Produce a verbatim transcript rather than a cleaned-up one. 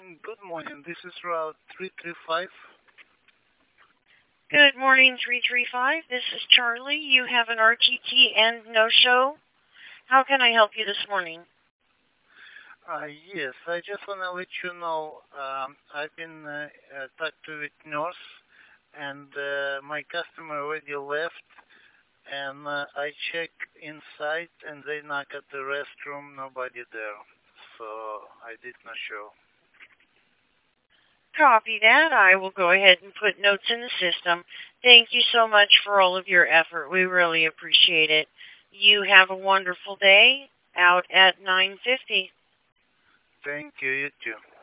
Good morning. This is Route three three five. Good morning, three three five. This is Charlie. You have an R T T and no show. How can I help you this morning? Uh, yes, I just want to let you know um, I've been uh, uh, talked to with nurse, and uh, my customer already left, and uh, I check inside, and they knock at the restroom, nobody there, so I did not show. Copy that. I will go ahead and put notes in the system. Thank you so much for all of your effort. We really appreciate it. You have a wonderful day out at nine fifty. Thank you, you too.